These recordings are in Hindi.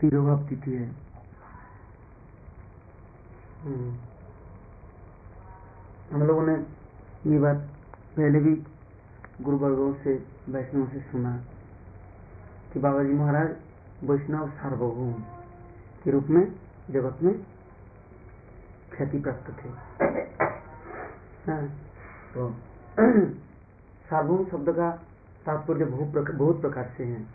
तिरोभाव तिथि है। हम लोगों ने ये बात पहले भी गुरु वर्गों से वैष्णव से सुना कि बाबा जी महाराज वैष्णव सार्वभौम के रूप में जगत में ख्याति प्राप्त थे। तो सार्वभौम शब्द का तात्पर्य बहुत प्रकार से है।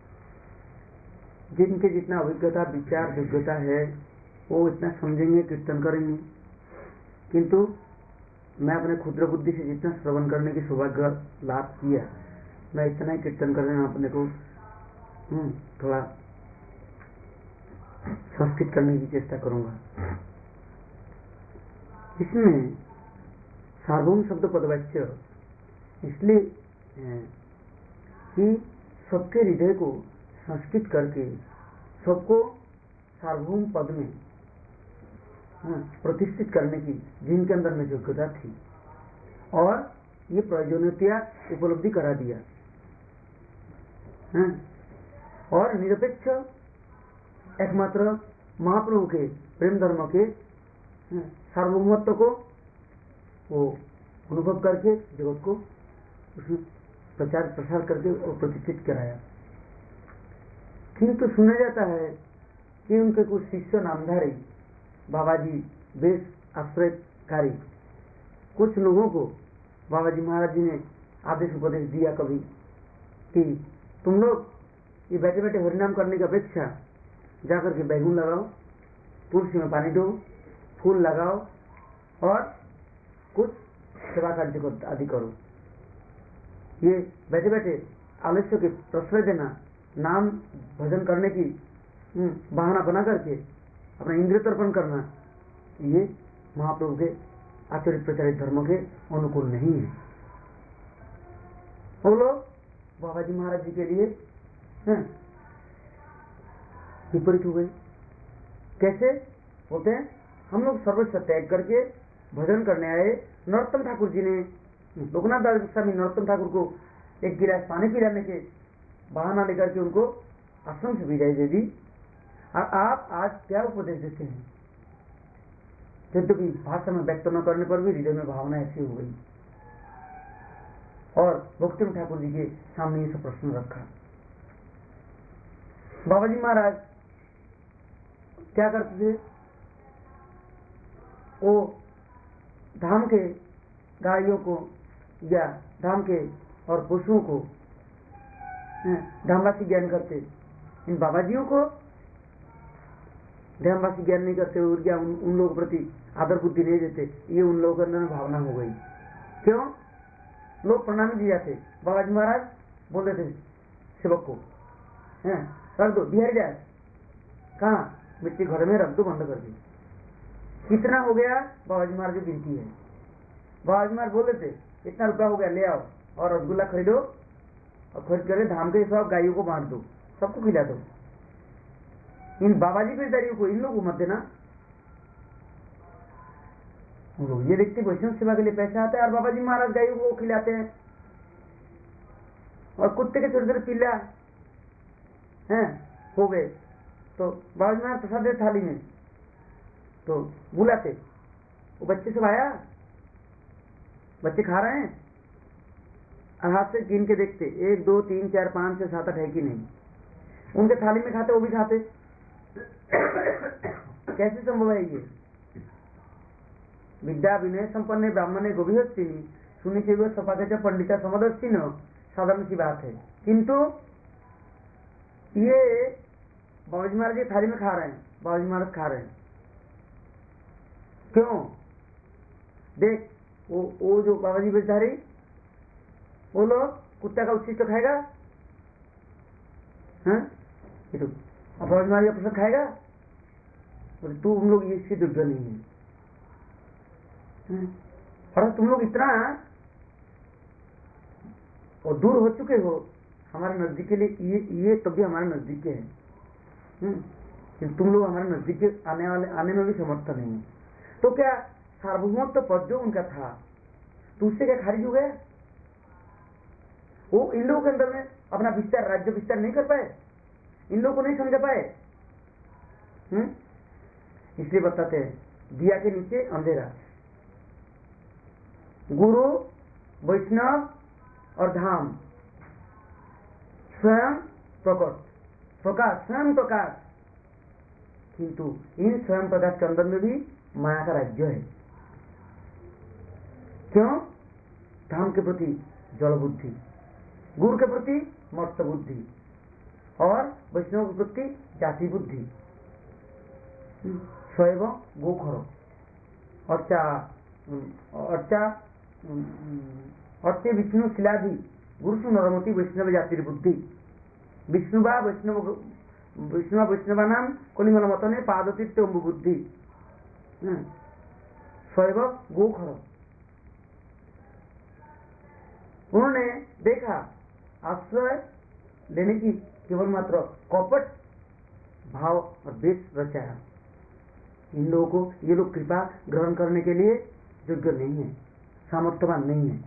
जिनके जितना अभिज्ञता विचार योग्यता है वो इतना समझेंगे, कीर्तन करेंगे, किंतु मैं अपने क्षुद्र बुद्धि से जितना श्रवण करने की सौभाग्य लाभ किया, मैं इतना ही कीर्तन करने में अपने को थोड़ा संस्कृत करने की चेष्टा करूंगा। इसमें सार्वभौम शब्द पदवाच्य इसलिए कि सबके हृदय को संस्कृत करके सबको सार्वभौम पद में प्रतिष्ठित करने की जिनके अंदर में योग्यता थी और ये प्रयोजनीयता उपलब्धि करा दिया और निरपेक्ष एकमात्र महाप्रभु के प्रेम धर्म के सार्वभौमत्व को वो अनुभव करके जगत को उसमें प्रचार प्रसार करके और प्रतिष्ठित कराया। किंतु सुना जाता है कि उनके कुछ शिष्य नामधारी बाबा जी वेश आश्रयकारी कुछ लोगों को बाबा जी महाराज जी ने आदेश उपदेश दिया कभी कि तुम लोग ये बैठे बैठे हरिनाम करने की अपेक्षा जाकर के बैगुन लगाओ, तुलसी में पानी दो, फूल लगाओ और कुछ सेवा कार्य आदि करो। ये बैठे बैठे आलस्य के प्रश्रय देना, नाम भजन करने की बहाना बना करके अपना इंद्रिय तर्पण करना, ये महाप्रभु के आचरित प्रचारित धर्म के अनुकूल नहीं है। वो लोग बाबा जी महाराज जी के लिए विपरीत हो गए। कैसे होते हैं? हम लोग सर्वस्व त्याग करके भजन करने आए। नरोत्तम ठाकुर जी ने लोकनाथ दास गोस्वामी नरोत्तम ठाकुर को एक गिलास पानी पिलाने के बहाना लेकर के उनको आश्रम से विदाई दे दी। और आप आज क्या उपदेश देते हैं? यद्यपि भाषा में व्यक्त न करने पर भी हृदय में भावना ऐसी हो गई। और भक्ति ठाकुर जी के सामने ये सब प्रश्न रखा। बाबा जी महाराज क्या करते थे? वो धाम के गायों को या धाम के और पशुओं को धामवासी ज्ञान करते। इन बाबाजियों को धामवासी ज्ञान नहीं करते और क्या उन लोगों के प्रति आदर बुद्धि नहीं देते। ये उन लोगों के अंदर भावना हो गई। क्यों? लोग प्रणामी दिए जाते। बाबा जी महाराज बोलते थे सेवक को, रख दो बिहार जाए, कहाँ मिट्टी घर में रख दो, बंद कर दी। कितना हो गया? बाबा जी महाराज की गिनती है। बाबा जी महाराज बोलते थे इतना रुपया हो गया, ले आओ और रसगुल्ला खरीदो और खरीद कर धाम के सब गायों को बांट दो, सबको खिला दो। इन बाबाजी पेदारियों को, इन लोगों को मत देना। लोग ये देखते वैष्णव सेवा के लिए पैसा आता है और बाबा जी महाराज गायों को खिलाते हैं। और कुत्ते के छोटे छोटे पिल्ला हो गए तो बाबा जी महाराज प्रसाद दे थाली में तो बुलाते, वो बच्चे सब आया, बच्चे खा रहे हैं और हाथ से गिन के देखते 1 2 3 4 5 6 7 8 है कि नहीं। उनके थाली में खाते, वो भी खाते। कैसे संभव है ये? विद्या विनय संपन्न ब्राह्मण गोभिहस्तिनी सुनी से सपाके पंडिता समदर्शी न, साधारण सी बात है। किंतु ये बाबा जी महाराज थाली में खा रहे हैं, बाबा जी महाराज खा रहे हैं। क्यों? देख वो जो बाबा जी बेचारी वो लोग कुत्ता का उच्छिष्ट तो खाएगा, ये तो बाबा जी महाराज का प्रसाद खाएगा। बोले तू हम लोग इसकी दुर्गा नहीं है। और तुम लोग इतना और दूर हो चुके हो हमारे नजदीक के लिए, ये तब भी हमारे नजदीक के है। तुम लोग हमारे नजदीक के आने में भी समर्थ नहीं है। तो क्या सार्वभौमत्व पद जो उनका था तो उससे क्या खारिज हो गया? वो इन लोगों के अंदर में अपना विस्तार, राज्य विस्तार नहीं कर पाए, इन लोगों को नहीं समझा पाए इसलिए बताते हैं दिया के नीचे अंधेरा। गुरु, वैष्णव और धाम स्वयं प्रकट, प्रकाश, स्वयं प्रकाश, किंतु इन स्वयं प्रकाश के अंदर में भी माया का राज्य है। क्यों? धाम के प्रति जड़ बुद्धि, गुरु के प्रति मर्त्य बुद्धि और वैष्णव के प्रति जाति बुद्धि। स्वयं गोखर अर्चे विष्णु शिलाधि गुरुसु नरमति वैष्णव जाति बुद्धि। विष्णुवा वैष्णवा नाम कलिंगल मतने पादतीर्थ अम्बु बुद्धि। स्वयं गोखर। उन्होंने देखा आश्रय लेने की केवल मात्र कपट भाव और देश रचाया। इन लोगों को ये लोग कृपा ग्रहण करने के लिए योग्य नहीं है, सामर्थ्यवान नहीं है।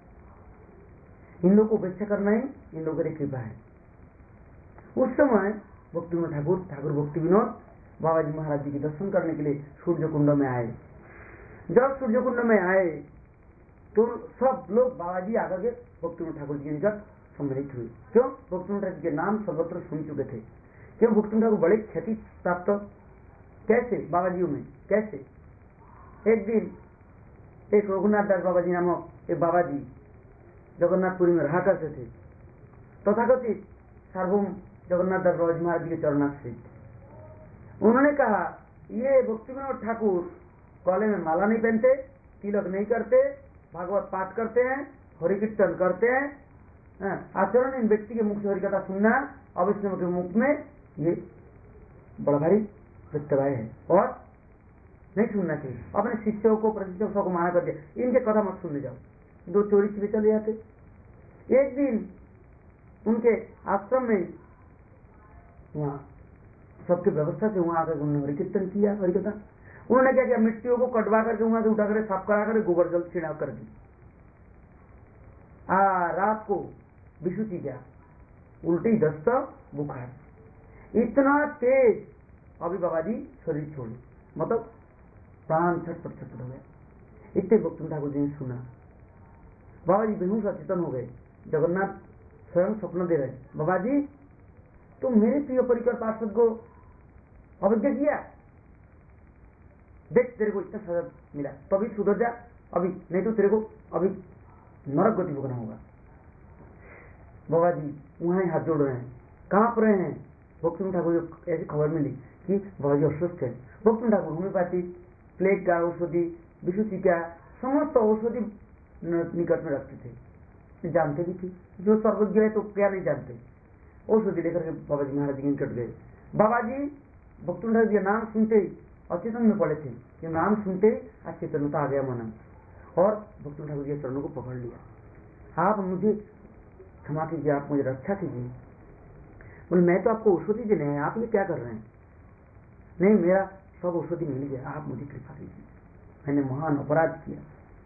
इन लोगों को उपेक्षा करना ही इन लोगों की कृपा है। उस समय भक्ति विनोद ठाकुर भक्ति विनोद बाबा जी महाराज जी के दर्शन करने के लिए सूर्य कुंड में आए। जब सूर्य कुंड में आए तो सब लोग बाबा जी आकर के भक्ति विनोद ठाकुर जी के निकट सम्मिलित हुए। क्यों? भक्ति विनोद ठाकुर जी के नाम सर्वत्र सुन चुके थे। क्यों? भक्ति विनोद ठाकुर बड़ी ख्याति प्राप्त कैसे बाबा जी में, कैसे? एक दिन एक रघुनाथ दास बाबा जी नामक एक बाबा जी जगन्नाथपुरी में रहा करते थे। तथाकथित सार्वभौम जगन्नाथ दास बाबा जी महाराज जी के चरणाश्रित। उन्होंने कहा ये भक्ति विनोद ठाकुर गले में माला नहीं पहनते, तिलक नहीं करते, भागवत पाठ करते हैं, हरि कीर्तन करते हैं। आचरण इन व्यक्ति के मुख से हरिकथा सुनना अवैष्णव के मुख में ये बड़ा भारी प्रत्यवाय है और नहीं सुनना चाहिए। अपने शिष्यों को प्रशिक्षकों को माना कर दिया इनके कथा मत सुनने जाओ। दो चोरी छिपे चले जाते। एक दिन उनके आश्रम में वहां सबकी व्यवस्था से वहां आकर उन्होंने हरि कीर्तन किया, हरिकथा। उन्होंने क्या किया, मिट्टियों को कटवा करके वहां से उठा कर साफ करा कर गोबर जल छिड़का कर दी। रात को विशुद्धि क्या, उल्टी, दस्त, बुखार इतना तेज। अभी बाबा जी शरीर छोड़े, मतलब प्राण छटपट छटपट हो गए। इतने भक्ति ठाकुर जी ने सुना। बाबा जी बेहोश अचेतन हो गए। जगन्नाथ स्वयं स्वप्न दे रहे, बाबा जी तुम मेरे प्रिय परिकर पार्षद को अवज्ञा किया, देख तेरे को इतना सजा मिला, तभी सुधर जा अभी, नहीं तो तेरे को अभी नरक गति भोगना होगा। बाबा जी वहां ही हाथ जोड़ रहे हैं। कहां पर रहे हैं? भक्ति ठाकुर को ऐसी खबर मिली कि बाबा जी अस्वस्थ है। भक्ति ठाकुर होम्योपैथी, प्लेग का औषधि, विशुद्धि का समस्त औषधि निकट में रखते थे, जानते भी थे। जो सर्वज्ञ है तो क्या नहीं जानते। औषधि लेकर के बाबा जी महाराज जी के निकट गए। बाबा जी भक्ति ठाकुर जी नाम सुनते ही अचेतन में पड़े थे कि नाम सुनते अचेतनता आ गया मन और भक्ति ठाकुर जी के चरणों को पकड़ लिया। आप मुझे क्षमा कीजिए, आप मुझे रक्षा कीजिए। बोले मैं तो आपको औषधि देने हैं, आप ये क्या कर रहे हैं? नहीं, मेरा सब औषधि मिल गया, आप मुझे कृपा कीजिए, मैंने महान अपराध किया।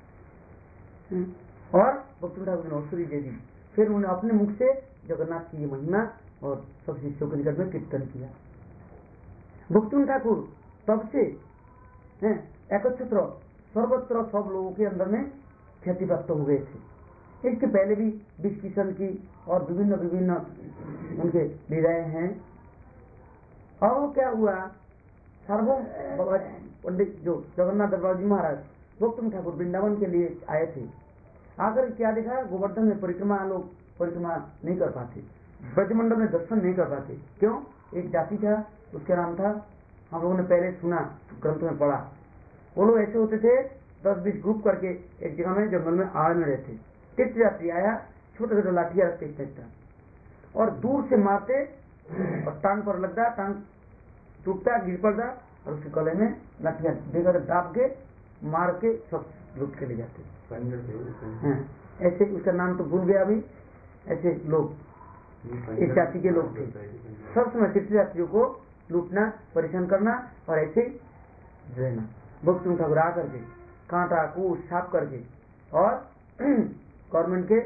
और भक्ति ठाकुर ने औषधि दे दी। फिर उन्होंने अपने मुख से जगन्नाथ की ये महिमा और सब शिष्यों के निकट में कीर्तन किया। भक्ति ठाकुर तब से एकत्र सर्वत्र सब लोगों के अंदर में ख्याति प्राप्त हो गए थे। इसके पहले भी विष किशन की और विभिन्न विभिन्न उनके लीलाएं हैं। और क्या हुआ, सार्वभौम बाबा पंडित जो जगन्नाथ बाबा जी महाराज भक्ति ठाकुर वृंदावन के लिए आए थे। आकर क्या देखा, गोवर्धन में परिक्रमा लोग परिक्रमा नहीं कर पाते, ब्रजमंडल में दर्शन नहीं कर पाते। क्यों? एक जाति था, उसका नाम था, हम लोगों ने पहले सुना, ग्रंथ में पढ़ा, वो लोग ऐसे होते थे 10-20 ग्रुप करके एक जगह में जंगल में आड़ में रहते। तीर्थ यात्री आया, छोटे छोटे लाठियां रखते फेंकता और दूर से मारते और टांग पर लगता, टांग टूटता, गिर पड़ता और उसके गले में लाठियां देकर दाब के मार के सब लूट के ले जाते। ऐसे उसका नाम तो भूल गया अभी। ऐसे लोग इस जाति के लोग थे। सब समय तीर्थ यात्रियों को लूटना, परेशान करना और ऐसे रहना। भक्ति ठाकुर आकर के कांटा कूच साफ करके और गवर्नमेंट के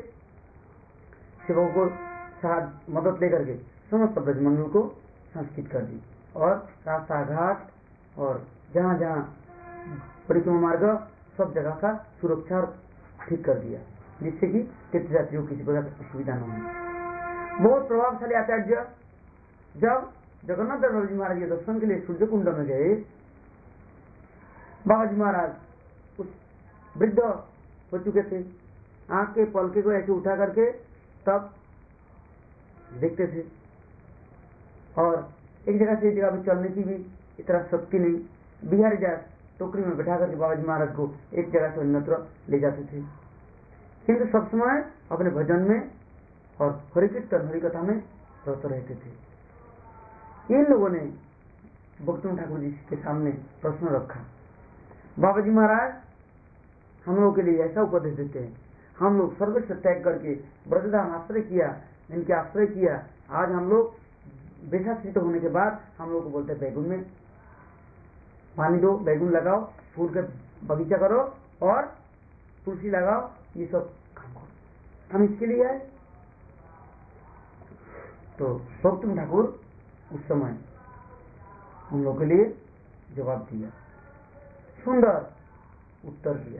सेवकों को मदद लेकर के समस्त ब्रजमंडल को संस्कृत कर दी। और रास्ता घाट और जहाँ जहाँ परिक्रमा मार्ग सब जगह का सुरक्षा ठीक कर दिया, जिससे कि तीर्थयात्रियों को किसी प्रकार की असुविधा न हो। बहुत प्रभावशाली आचार्य जब जगन्नाथ देव जी महाराज के दर्शन के लिए सूर्य कुंड में गए, बाबा जी महाराज उस वृद्ध हो चुके थे, आंख के पलके को ऐसे उठा करके तब देखते थे, और एक जगह से एक जगह पे चलने की भी इतना शक्ति नहीं, बिहारी दास टोकरी में बैठा करके बाबा जी महाराज को एक जगह से अन्यत्र ले जाते थे, किंतु सब समय अपने भजन में और हरि कीर्तन हरि कथा में रहते रहते थे। इन लोगों ने भक्तों ठाकुर जी के सामने प्रश्न रखा, बाबा जी महाराज हम लोगों के लिए ऐसा उपदेश देते हैं, हम लोग सर्वस्व त्याग करके ब्रजधाम आश्रय किया, इनके आश्रय किया, आज हम लोग वेशाश्रित होने के बाद हम लोग को बोलते हैं बैगुन में पानी दो, बैगुन लगाओ, फूल का बगीचा करो और तुलसी लगाओ, ये सब काम करो, हम इसके लिए आए। तो भक्तों ठाकुर उस समय हम लोग के लिए जवाब दिया, सुंदर उत्तर दिया।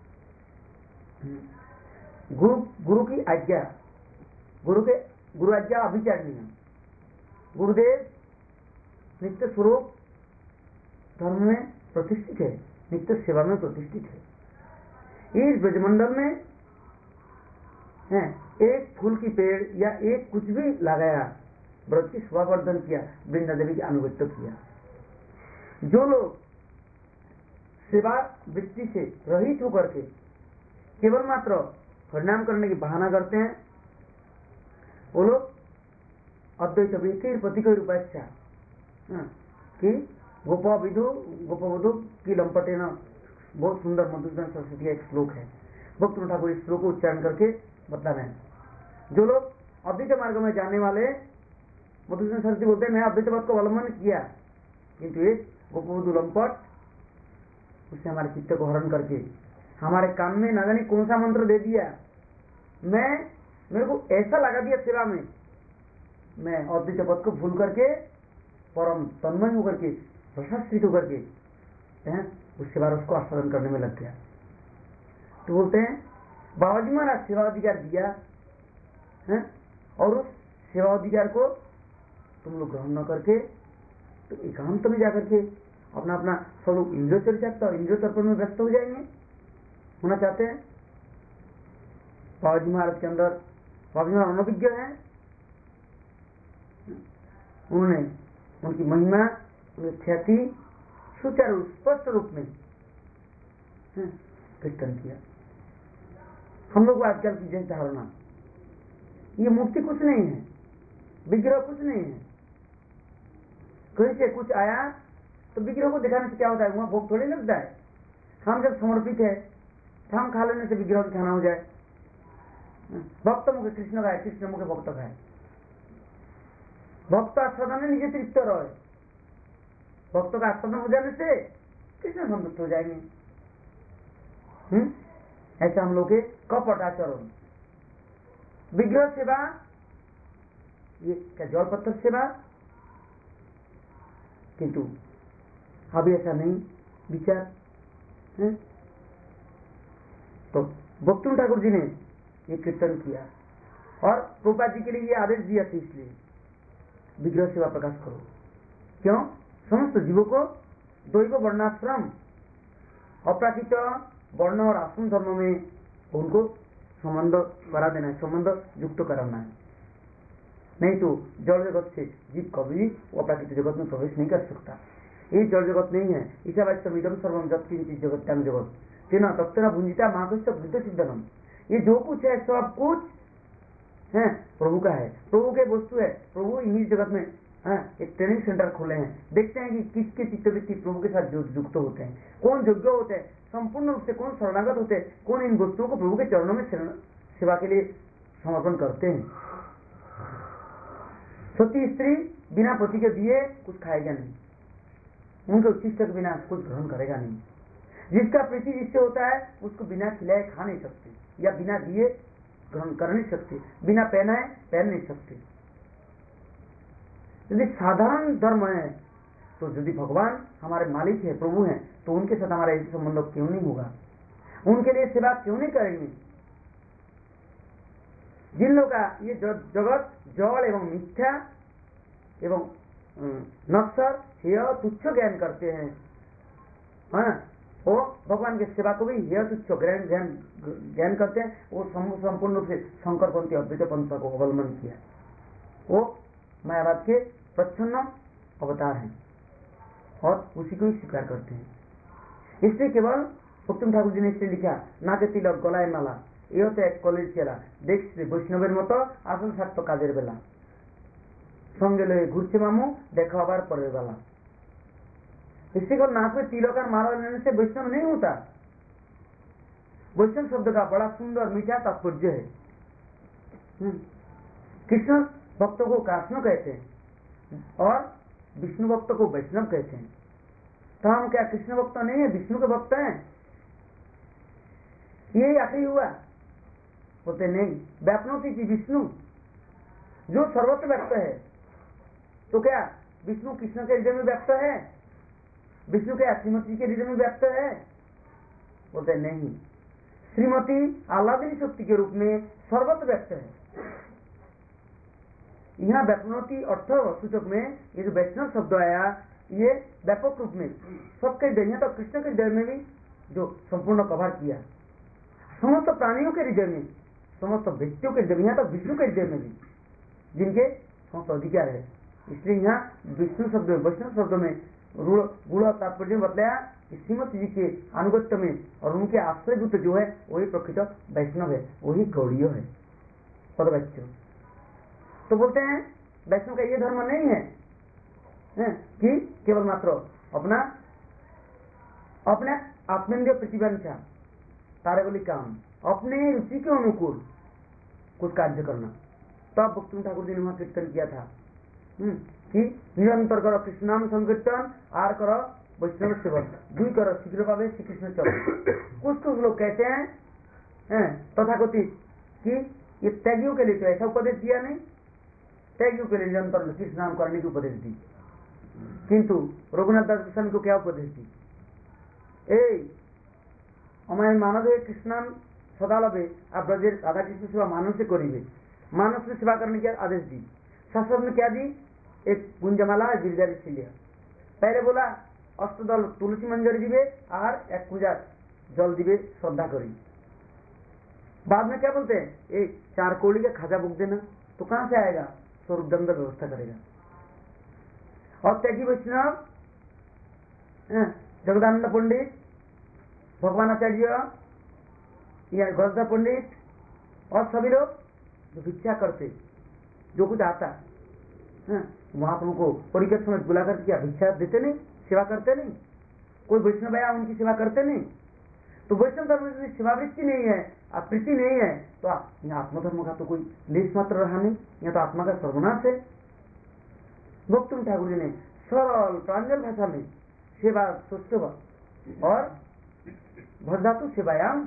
गुरु की आज्ञा, गुरु आज्ञा अभिचारणी है। गुरुदेव नित्य स्वरूप धर्म में प्रतिष्ठित है, नित्य सेवा में प्रतिष्ठित है। इस ब्रजमंडल में है एक फूल की पेड़ या एक कुछ भी लगाया, ब्रज की स्ववर्धन किया, वृंदा देवी की अनुगत्य किया। जो लोग सेवा वृत्ति से रहित होकर के केवल मात्र परिणाम करने की बहाना करते हैं, वो लोग अद्वैत प्रतीक रूपाचा कि गोपवधु की लंपटे न, बहुत सुंदर मधुसूदन सरस्वती का एक श्लोक है, भक्त ठाकुर इस श्लोक को उच्चारण करके बता रहे हैं। जो लोग अद्वैत मार्ग में जाने वाले, मधुसूदन सरस्वती बोलते हैं मैं अद्वैतवाद को अवलंबन किया, किंतु एक गोपवधु लंपट उसने हमारे चित्त को हरण करके हमारे कान में न जाने कौन सा मंत्र दे दिया, मेरे को ऐसा लगा दिया सेवा में, मैं अद्वैत पद को भूल करके परम तन्मय होकर के प्रशासित होकर के उसके बाद उसको आस्वादन करने में लग गया। तो बोलते हैं बाबा जी महाराज सेवा अधिकार दिया है, और उस सेवा अधिकार को तुम लोग ग्रहण न करके तो एकांत में जाकर के अपना अपना सब लोग इंद्रिय चर्चा इंद्रिय तर्पण में व्यस्त हो जाएंगे, होना चाहते हैं। बाबा जी महाराज के अंदर बाबा जी महाराज अनभिज्ञ है, उन्होंने उनकी महिमा उनकी ख्याति सुचारू स्पष्ट रूप में कीर्तन किया। हम लोग आजकल की जैसी धारणा, ये मूर्ति कुछ नहीं है, विग्रह कुछ नहीं है, कहीं से कुछ आया तो विग्रह को दिखाने से क्या होता है, वहां भोग थोड़ी लगता है। हम जब समर्पित है तो हम खा लेने से विग्रह की खाना हो जाए। भक्त मुखे कृष्ण खाए, कृष्ण मुखे भक्त खाए, भक्त आस्वादन निजे तृप्त रहे, भक्तों का आस्वादन हो जाने से कृष्ण संतुष्ट हो जाएंगे। ऐसा हम लोग के कपट आचरण, विग्रह सेवा, ये क्या जल पत्थर सेवा, किंतु अभी ऐसा नहीं विचार है। तो भक्तुन ठाकुर जी ने ये कीर्तन किया और प्रभुपाद जी के लिए ये आदेश दिया था, इसलिए विग्रह सेवा प्रकाश करो। क्यों? समस्त जीवों को द्वैत वर्णाश्रम अपराकृत वर्ण और आश्रम धर्म में उनको संबंध करा देना है, संबंध युक्त कराना है। नहीं तो जड़ जगत से जीव कभी वो अपराकृत जगत में प्रवेश नहीं कर सकता। ये जड़ जगत नहीं है। ईशावाच्यमिदं सर्वं जगत किंचित् जगत्यां जगत तेना तत्तेन भुंजिता माघस्य वृद्ध सिद्धनम। ये जो कुछ है सब कुछ है प्रभु का है, प्रभु के वस्तु है। प्रभु इन्हीं जगत में एक ट्रेनिंग सेंटर खोले हैं। देखते हैं कि किसके चित्तवृत्ति प्रभु के साथ युक्त होते हैं, कौन योग्य होते हैं, संपूर्ण रूप से कौन शरणागत होते हैं, कौन इन वस्तुओं को प्रभु के चरणों में सेवा के लिए समर्पण करते हैं। सती स्त्री बिना पति के दिए कुछ खाएगा नहीं, उनके उच्चिष्ट के बिना कुछ ग्रहण करेगा नहीं। जिसका प्रीति जिससे होता है उसको बिना खिलाए खा नहीं सकते, या बिना दिए ग्रहण कर नहीं सकते, बिना पहनाए पहन नहीं सकते। यदि साधारण धर्म है तो यदि भगवान हमारे मालिक है, प्रभु हैं, तो उनके साथ हमारा ऐसे संबंध क्यों नहीं होगा? उनके लिए सेवा क्यों नहीं करेंगे? जिन लोग का ये जगत जड़ एवं मिथ्या एवं नश्वर हेय तुच्छ ज्ञान करते हैं, हाँ, वो भगवान की सेवा को भी हेय तुच्छ ज्ञान करते हैं, वो संपूर्ण रूप से शंकरपंथी अद्वैत पंथ को अवलंबन किया। वो मायावाद के प्रच्छन्न अवतार हैं और उसी को ही स्वीकार करते हैं। इसलिए केवल भक्ति ठाकुर जी ने इसलिए लिखा, नाके तिलक गलाय माला ये तो एक कलिर चेला देखছি বৈষ্ণবের মতো আসল স্বার্থ কাজের বেলা, সঙ্গে লয়ে ঘুরছে মামু দেখা আবার পরের বেলা। इसी को नाक में तिलक और माला लेने से वैष्णव नहीं होता। वैष्णव शब्द का बड़ा सुंदर मीठा तात्पर्य है। कृष्ण भक्तों को कृष्ण कहते हैं और विष्णु भक्त को वैष्णव कहते हैं। तो हम क्या कृष्ण भक्त नहीं है, विष्णु के भक्त हैं? ये आखिरी हुआ होते नहीं। व्यापनोति की विष्णु जो सर्वत्र व्यक्त है, तो क्या विष्णु कृष्ण के हृदय में व्यक्त है? विष्णु के श्रीमती के हृदय में व्यक्त है? बोलते नहीं। श्रीमती आह्लादिनी शक्ति के रूप में सर्वत्र व्यक्त है। यहाँ व्यापनोति अर्थ सूचक में ये जो वैष्णव शब्द आया, ये व्यापक रूप में सबके हृदय, तो कृष्ण के हृदय में भी जो संपूर्ण कवर किया, समस्त प्राणियों के हृदय में, समस्त व्यक्तियों के हृदय में, तो विष्णु के हृदय में भी, जिनके समस्त अधिकार है। इसलिए यहाँ विष्णु शब्द में, वैष्णव शब्द में गुण तात्पर्य बताया कि श्रीमती जी के अनुगत्य में और उनके आश्रयभूत जो है वही प्रकृत वैष्णव है, वही गौड़ीय है, पदवाच्य। तो बोलते हैं वैष्णव का ये धर्म नहीं है कि केवल मात्र अपना आत्मेंद्रिय प्रतिबंधा तारे बोली काम, अपने रुचि के अनुकूल कुछ कार्य करना। तब भक्ति ठाकुर जी ने वहां कीर्तन किया था कि निरंतर करो कृष्ण नाम संकीर्तन, आर करो वैष्णव सेवन, दुई करो शीघ्र पावे श्री कृष्ण चरण। कुछ लोग कहते हैं तथाकथित कि ये त्यागियों के लिए तो ऐसा उपदेश दिया नहीं, त्यागियों के लिए निरंतर कृष्ण नाम करने की उपदेश दी। किंतु रघुनाथ दास गोस्वामी को क्या उपदेश दी? हमारे मानव कृष्ण नाम सदा लभे, आप ब्रजेर राधा कृष्ण सेवा मानव से करीबे, मानव से सेवा करने के आदेश दी। शास्त्र में क्या दी? एक गुंजमाला गिरजारी छिलिया। पहले बोला अष्टदल तुलसी मंजरी दिवे और एक पूजा जल दिवे श्रद्धा करी। बाद में क्या बोलते हैं? एक 4 कौड़ी का खाजा बुक देना। तो कहां से आएगा? स्वरूप दंड व्यवस्था करेगा। और त्यागी वैष्णव जगदानंद पंडित, भगवान आचार्य या गजदा पंडित और सभी लोग जो भिक्षा करते, जो कुछ आता महाप्रभु को परिकर समय बुलाकर क्या भिक्षा देते नहीं, सेवा करते नहीं? कोई वैष्णव आया उनकी सेवा करते नहीं? तो वैष्णव धर्म में सेवावृत्ति नहीं है, प्रीति नहीं है, तो यहाँ आत्मधर्म का तो कोई लेश मात्र रहा नहीं, यहाँ तो आत्मा का सर्वनाश है। भक्ति ठाकुर जी ने सरल प्रांजल भाषा में सेवा सुस्व और भजधातु सेवायाम,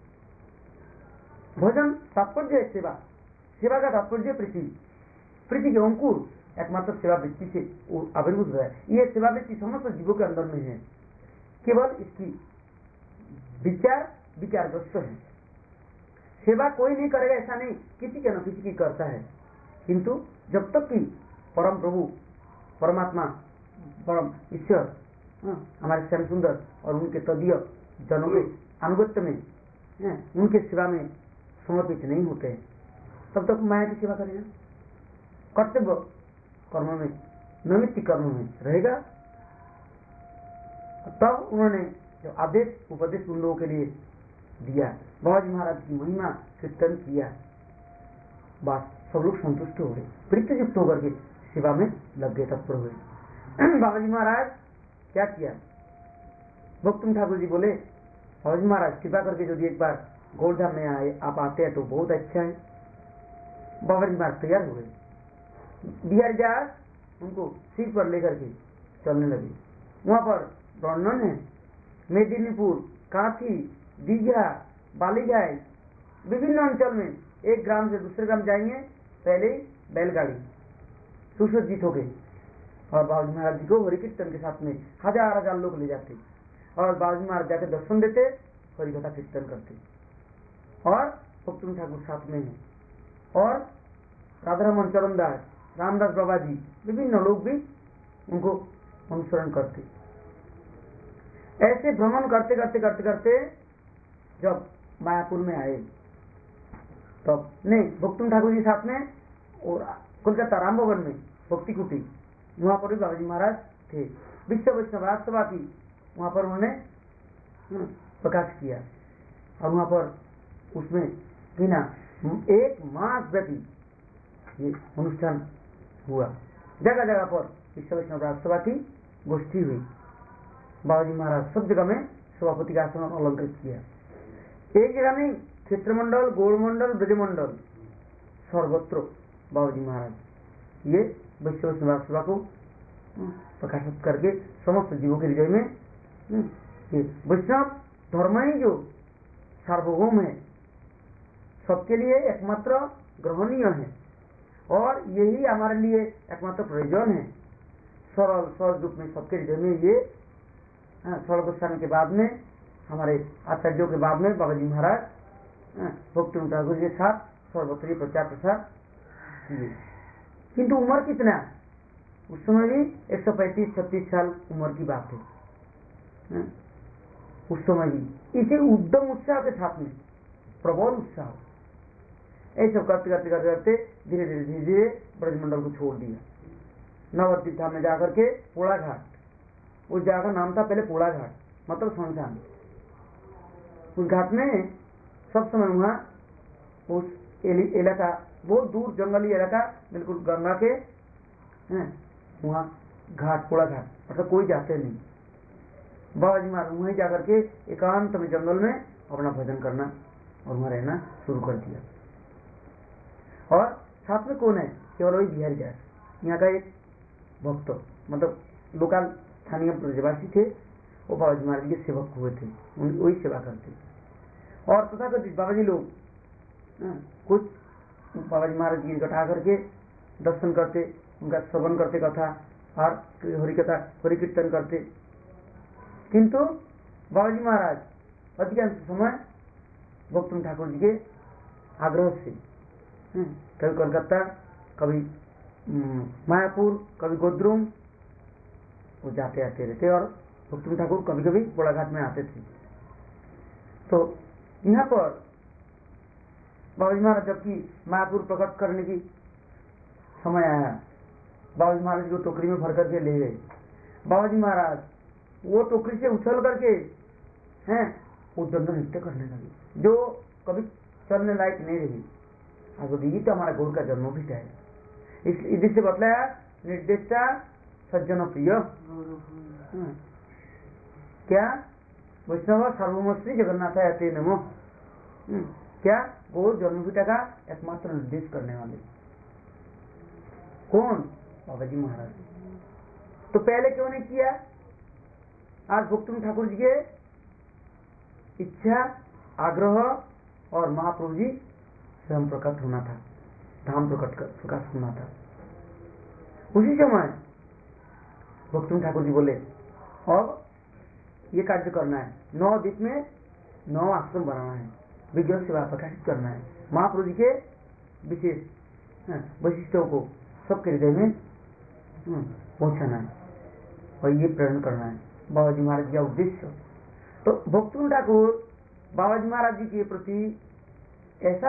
भजन तात्पर्य है सेवा, सेवा का तात्पर्य प्रीति, प्रीति के अंकुर एकमात्र सेवा वृत्ति से आविर्भूत है। ये सेवा वृत्ति समस्त जीवों के अंदर में है, केवल इसकी विकारग्रस्त है। सेवा कोई नहीं करेगा ऐसा नहीं, किसी के न किसी की करता है, किंतु जब तक कि परम प्रभु परमात्मा परम ईश्वर हमारे श्याम सुंदर और उनके तदीय जनों के अनुगत्य में उनके सेवा में समर्पित नहीं होते हैं, तब तक माया की सेवा करेगा, कर्तव्य कर्म में, नैमित्तिक कर्म में रहेगा। तब उन्होंने जो आदेश उपदेश उन लोगों के लिए दिया, बाबाजी महाराज की महिमा कीर्तन किया, बस सब लोग संतुष्ट हो गए, प्रीति युक्त होकर के सेवा में लग गए, तत्पर हुए। बाबाजी महाराज क्या किया? भक्तम ठाकुर जी बोले, बाबाजी महाराज कृपा करके यदि एक बार गोलधाम में आए, आप आते हैं तो बहुत अच्छा है। बाबाजी महाराज तैयार हो गए, बिहारी दास उनको सिर पर लेकर के चलने लगे। वहां पर वर्णन है मेदिनीपुर, कांची, दीघा, बालीघाट, विभिन्न अंचल में एक ग्राम से दूसरे ग्राम जाएंगे, पहले बैलगाड़ी सुसज्जित हो गई और बाबूजी महाराज जी को हरि कीर्तन के साथ में हजार हजार लोग ले जाते और बाबूजी महाराज जाके दर्शन देते, हरि कथा कीर्तन करते और भक्तुन ठाकुर साथ में है और राधारमन चरण दास, रामदास बाबा जी, विभिन्न लोग भी उनको अनुसरण करते। ऐसे भ्रमण करते करते करते करते जब मायापुर में आए तब नहीं भक्तुन ठाकुर जी साथ में और कोलकाता राम भवन में भक्ति कुटी, वहां पर भी बाबाजी महाराज थे। विश्व वैष्णव राजसभा की वहां पर उन्होंने प्रकाश किया और वहां पर उसमें बिना एक मास व्यापी ये अनुष्ठान हुआ। जगह जगह पर विश्व वैष्णव राजसभा की गोष्ठी हुई। बाबाजी महाराज सब जगह में सभापति का आसन अलंकृत किया। एक जगह नहीं, क्षेत्रमंडल, गौड़मंडल, ब्रजमंडल, सर्वत्र बाबाजी महाराज ये वैश्व वैष्णव राजसभा को प्रकाशित करके समस्त जीवों के हृदय में ये वैष्णव धर्म ही जो सार्वभौम है, सबके लिए एकमात्र ग्रहणीय है और यही हमारे लिए एकमात्र प्रयोजन है। सरल सहज रूप में सबके हृदय में ये सरल गोस्वामी के बाद में, हमारे आचार्यों के बाद में बाबाजी महाराज भक्ति ठाकुर के साथ सर्वत्र प्रचार प्रसार किए। किंतु उम्र कितना, उस समय भी 135-36 साल उम्र की बात है। उस समय भी इसे उद्यम उत्साह के साथ में प्रबल उत्साह, ऐसे करते करते करते करते धीरे धीरे धीरे धीरे ब्रजमंडल को छोड़ दिया। नवद्वीप धाम में जाकर के पोड़ा घाट, उस जगह का नाम था पहले पोड़ा घाट, मतलब शमशान। उस घाट में सब समय वहां उस इलाका बहुत दूर जंगली इलाका, बिल्कुल गंगा के वहां घाट, पोड़ा घाट, मतलब कोई जाते नहीं। बाबाजी महाराज वहीं जाकर के एकांत में जंगल में अपना भजन करना और वहां रहना शुरू कर दिया। और साथ में कौन है, केवल वही बिहारी दास, यहाँ का एक भक्त, मतलब लोकल स्थानीय ब्रजवासी थे, वो बाबाजी महाराज के सेवक हुए थे, वही सेवा करते। और तथाकथित बाबाजी लोग कुछ बाबाजी महाराज जी इकट्ठा करके दर्शन करते, उनका श्रवण करते कथा और हरिकथा हरि कीर्तन करते। किंतु बाबाजी महाराज अधिकांश समय भक्तुन ठाकुर जी के आग्रह से कभी कोलकाता, कभी मायापुर, कभी गोद्रुम वो जाते आते रहते और भक्तुन ठाकुर कभी कभी बोड़ाघाट में आते थे। तो यहाँ पर बाबाजी महाराज जबकि मायापुर प्रकट करने की समय आया, बाबाजी महाराज को टोकरी में भर करके ले गए। बाबाजी महाराज वो टोकरी से उछल करके वो दंड नृत्य करने लगे, जो कभी चलने लायक नहीं रही। अब ये तो हमारा गौर का जन्मोपीठ है, इसलिए से बतलाया निर्देशा सज्जन प्रिय क्या वैष्णव सार्वभौमश्री जगन्नाथ आते नमो, क्या गौर जन्मपीठ का एकमात्र निर्देश करने वाले कौन, बाबाजी महाराज। तो पहले क्यों नहीं किया? आज भक्तुन ठाकुर जी के इच्छा, आग्रह और महाप्रभु जी स्वयं प्रकट होना था, धाम प्रकाश होना था। उसी समय भक्तुन ठाकुर जी बोले अब ये कार्य करना है, 9 द्वीप में 9 आश्रम बनाना है, विज्ञान सेवा प्रकाशित करना है, महाप्रभु जी के विशेष वैशिष्टों को सबके हृदय में पहुंचाना है और ये प्रेरण करना है बाबाजी महाराज का उद्देश्य। तो भक्तुन ठाकुर बाबाजी महाराज जी के प्रति ऐसा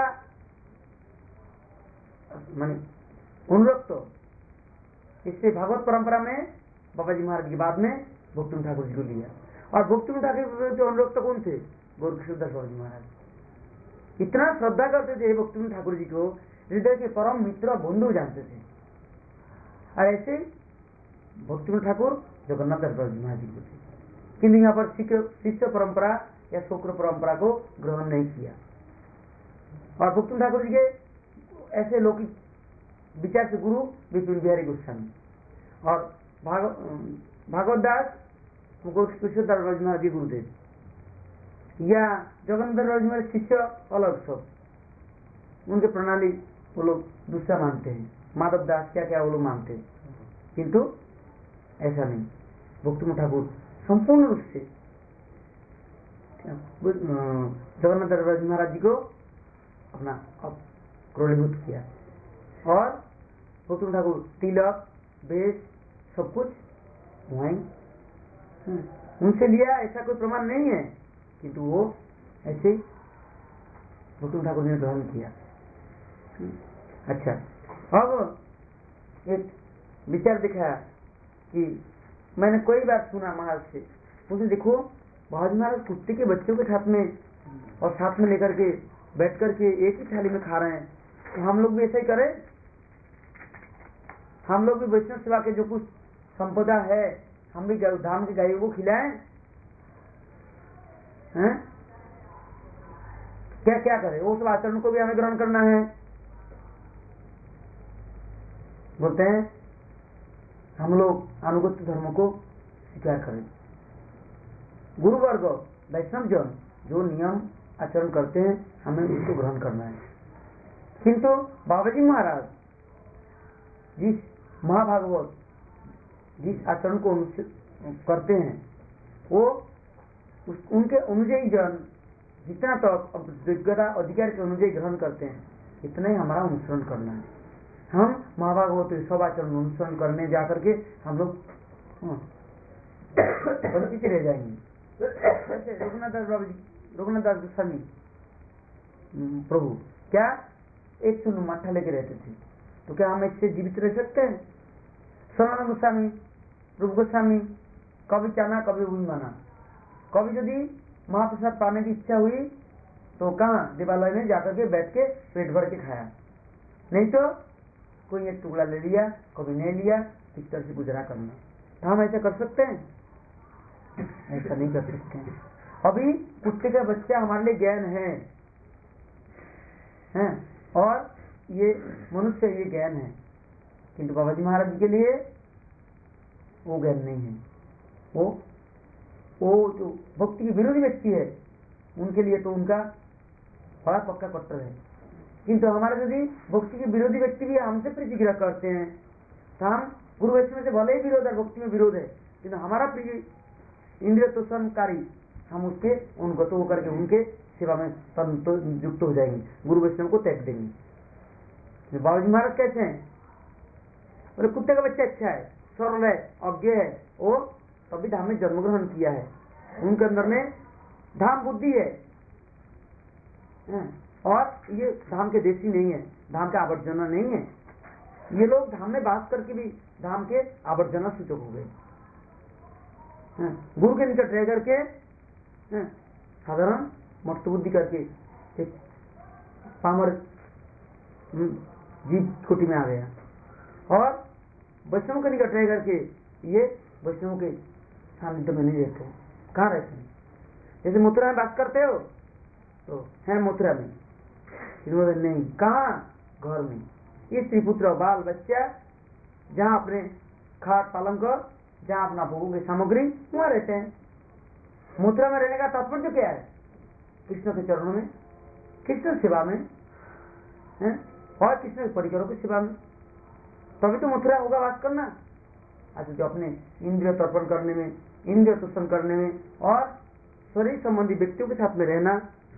माने अनुरक्त, इससे भागवत परंपरा में बाबाजी महाराज के बाद में भक्तुन ठाकुर जी को लिया। और भक्तुन ठाकुर जो अनुरक्त कौन थे? गौरकिशोरदास बाबाजी महाराज। इतना श्रद्धा करते थे भक्तुन ठाकुर जी को, हृदय के परम मित्र बंधु जानते थे। और ऐसे भक्तुन ठाकुर जगन्नाथ दास बाबाजी महाराज जी को थे, किंतु यहाँ पर शिष्य परंपरा या शुक्र परंपरा को ग्रहण नहीं किया। और भक्तुन ठाकुर जी के ऐसे लौकिक विचार से गुरु विपिन बिहारी गोस्वामी और भागवत दास गौरकिशोरदास बाबाजी महाराज जी गुरुदेव, या जगन्नाथ दास बाबाजी महाराज शिष्य अलग, सब उनके प्रणाली वो लोग दूसरा मानते हैं, माधव दास क्या क्या वो लोग मानते हैं। किंतु ऐसा नहीं। भक्ति ठाकुर संपूर्ण रूप से जगन्नाथ दास महाराज जी को अपना क्रोलीभूत किया, और भक्ति ठाकुर तिलक वेश सब कुछ वहीं उनसे लिया, ऐसा कोई प्रमाण नहीं है, किंतु वो ऐसे ही भक्ति ठाकुर ने ग्रहण किया। अच्छा, अब एक विचार दिखाया कि मैंने कोई बात सुना महाराज से, मुझे देखो बाबाजी महाराज कुत्ते के बच्चों के साथ में और साथ में लेकर के बैठ करके एक ही थाली में खा रहे हैं, तो हम लोग भी ऐसा ही करें? हम लोग भी वैष्णव सेवा के जो कुछ संपदा है हम भी धाम के गायों को खिलाएं? हैं? क्या क्या करें? वो सब आचरण को भी हमें ग्रहण करना है। बोलते हैं हम लोग अनुगत धर्म को स्वीकार करें। गुरु वर्ग वैष्णव जन जो नियम आचरण करते हैं हमें उसको ग्रहण करना है, किंतु बाबाजी महाराज जिस महाभागवत जिस आचरण को करते हैं वो उनके अनुयायी जन जितना तो योग्यता अधिकार के अनुयायी ग्रहण करते हैं, इतना ही हमारा अनुसरण करना है। हम महाभागवत सब आचरण अनुसरण करने जाकर के हम लोग वंचित रह जाएंगे। रघुनाथ दास बाबा जी, रघुनाथ दास गोस्वामी प्रभु क्या एक चुन मट्ठा लेके रहते थे, तो क्या हम इससे जीवित रह सकते हैं? सनातन गोस्वामी, रूप गोस्वामी कभी चाना कभी हुई माना, कभी यदि महाप्रसाद पाने की इच्छा हुई तो कहाँ देवालय में जाकर के बैठ के पेट भर के खाया, नहीं तो कोई एक टुकड़ा ले लिया, कभी नहीं लिया, इस तरह से गुजरा करना। तो हम ऐसा कर सकते हैं? ऐसा नहीं कर सकते हैं। अभी कुत्ते का बच्चा हमारे लिए ज्ञान है, और ये मनुष्य ये ज्ञान है, किंतु बाबाजी महाराज जी के लिए वो ज्ञान नहीं है। वो जो भक्ति के विरोधी व्यक्ति है उनके लिए तो उनका बड़ा पक्का कट्टर है, किंतु हमारे यदि भक्ति के विरोधी व्यक्ति भी हमसे प्रतिक्रिया करते हैं तो हम गुरु वैष्णव से भले ही विरोध है, भक्ति में विरोध है, किंतु हमारा प्रिय इंद्रिय तोषणकारी हम उसके उनको तो होकर के उनके सेवा में युक्त हो जाएंगे, गुरु वैष्णव को त्याग देंगे। बाबाजी महाराज कैसे हैं? बोले कुत्ते का बच्चा अच्छा है, सरल है, अज्ञ है, वो तभी धाम में जन्म ग्रहण किया है, उनके अंदर में धाम बुद्धि है, और ये धाम के देशी नहीं है, धाम के आवर्जना नहीं है। ये लोग धाम में बात करके भी धाम के आवर्जना सूचक हो गए। गुरु के निकट रह करके साधारण मस्त बुद्धि करके एक पामर जीव छोटी में आ गया, और वैष्णव के निकट रह करके ये वैष्णव के सानिध्य में नहीं रहते। कहाँ रहते हैं? जैसे मथुरा में बात करते हो तो है मथुरा में, इन्होंने नहीं, कहाँ? घर में। ये स्त्री पुत्र बाल बच्चा जहाँ अपने खाट पालन कर, जहाँ अपना भोगों की सामग्री, वहां रहते हैं। मथुरा में रहने का तात्पर्य क्या है? कृष्ण के चरणों में, कृष्ण सेवा में, और कृष्ण के परिकरों की सेवा में, तभी तो मथुरा होगा वास करना। अच्छा, जो अपने इंद्रिय तर्पण करने में, इंद्रिय तुष्ण करने में और शरीर संबंधी व्यक्तियों के साथ में रहना,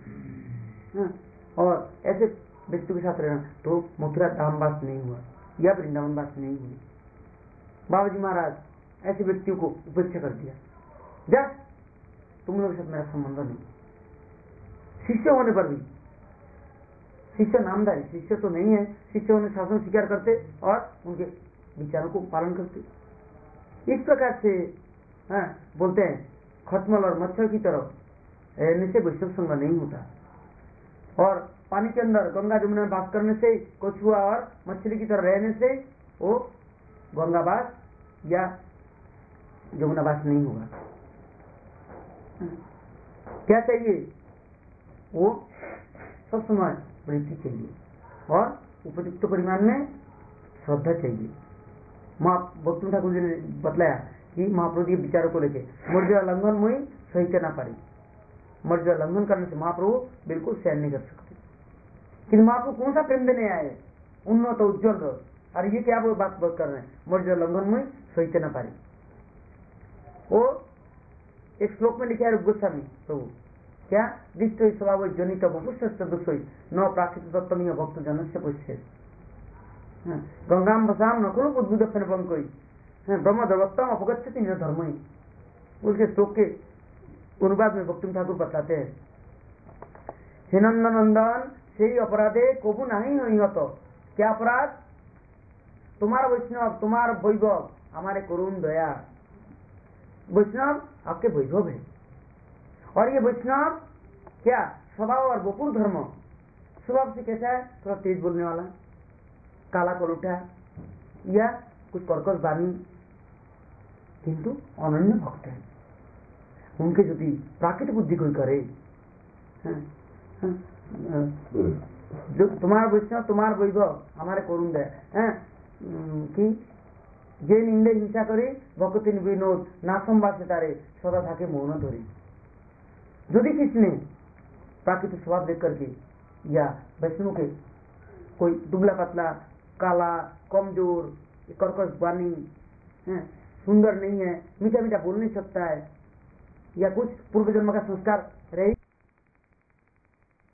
और ऐसे व्यक्तियों के साथ रहना, तो मथुरा धाम वास नहीं हुआ या वृंदावन वास नहीं हुई। बाबाजी महाराज ऐसे व्यक्तियों को उपेक्षा कर दिया, जा तुम लोगों के साथ मेरा संबंध नहीं। शिष्य होने पर भी, शिष्य नामधारी, शिष्य तो नहीं है, शिष्य होने शासन स्वीकार करते और उनके विचारों को पालन करते। इस प्रकार से बोलते हैं खटमल और मच्छर की तरफ रहने से वैष्णव संग नहीं होता, और पानी के अंदर गंगा जमुना में बात करने से, कछुआ और मछली की तरह रहने से वो गंगावास या जमुनावास नहीं होगा। क्या चाहिए? वो सब समय वृत्ति चाहिए और उपयुक्त परिमाण में श्रद्धा चाहिए। भक्ति ठाकुर जी ने बतलाया कि महाप्रभु के विचारों को लेके मर्यादा लंघन मुई सही ना पारी, मर्यादा लंघन करने से महाप्रभु बिल्कुल सहन नहीं कर सकते। किंतु महाप्रभु कौन सा प्रेम देने आए? उन्नत उज्जवल, और ये क्या बात कर रहे हैं? मर्यादा लंघन मुई सही ना पारी, वो एक श्लोक में लिखा है रूप गोस्वामी प्रभु, क्या दृष्ट स्वभाव जनित बहुश्रेष्ठ दोषोई न प्राकृत तत्व भक्त जन से पुष्य गंगाम भसाम नकुल उद्भुत पंकोई ब्रह्म दर्वत्तम अपगच्छति निज धर्म ही। उसके श्लोक के अनुवाद में भक्ति ठाकुर बताते हैं, हे नंदन नंदन से अपराधे कबू नहीं हत। क्या अपराध? तुम्हारा वैष्णव, तुम्हारा वैभव हमारे करुण दया। वैष्णव आपके वैभव है, और ये वैष्णव क्या स्वभाव और वपुर धर्म। स्वभाव से कैसा है? थोड़ा तेज बोलने वाला, काला कलूटा या कुछ कर्कश वाणी, किंतु अनन्य भक्त है। उनके यदि प्राकृतिक बुद्धि कोई करे, जो तुम्हारा वैष्णव तुम्हारा वैभव हमारे करुण दया कि जे निंदे हिंसा करे भक्ति विनोद ना संवाद तारे सदा थाके मौन धरी। यदि किसने प्राकृतिक स्वभाव देख करके या वैष्णव के कोई दुबला पतला काला कमजोर कर्कश वाणी सुंदर नहीं है, मीठा मीठा बोल नहीं सकता है, या कुछ पूर्व जन्म का संस्कार